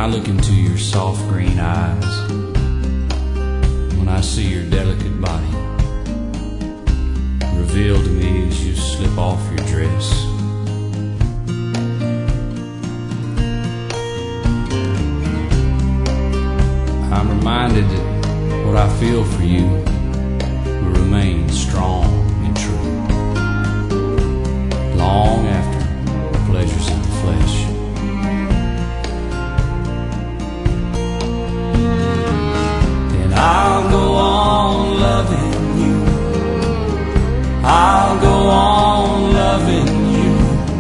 I look into your soft green eyes, when I see your delicate body revealed to me as you slip off your dress, I'm reminded that what I feel for you will remain strong and true long after the pleasures of the flesh. And I'll go on loving you, I'll go on loving you,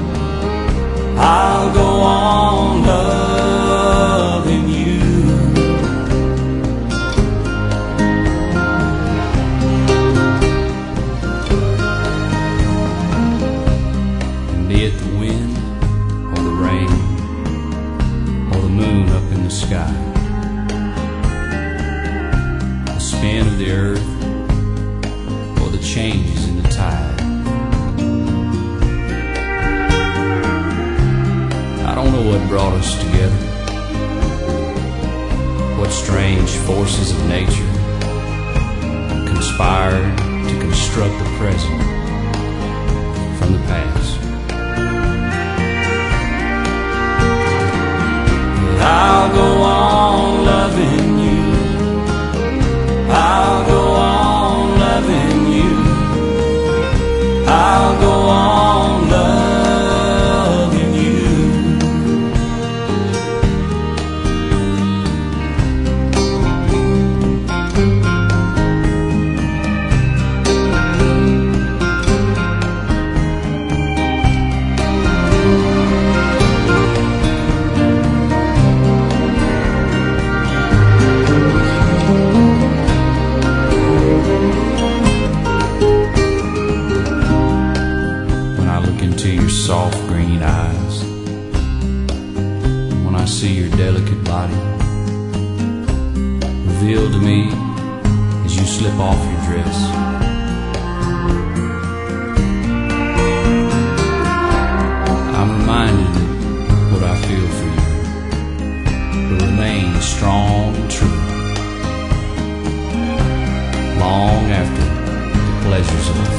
I'll go on loving you. And be it the wind or the rain or the moon up in the sky, the spin of the earth or the changes in the tide, I don't know what brought us together, what strange forces of nature conspired to construct the present from the past. But I'll go on loving you, I'll go on loving you, I'll go on loving you. When I look into your soft green eyes, when I see your delicate body revealed to me as you slip off your dress, I'm reminded that what I feel for you will remain strong and true long after the pleasures of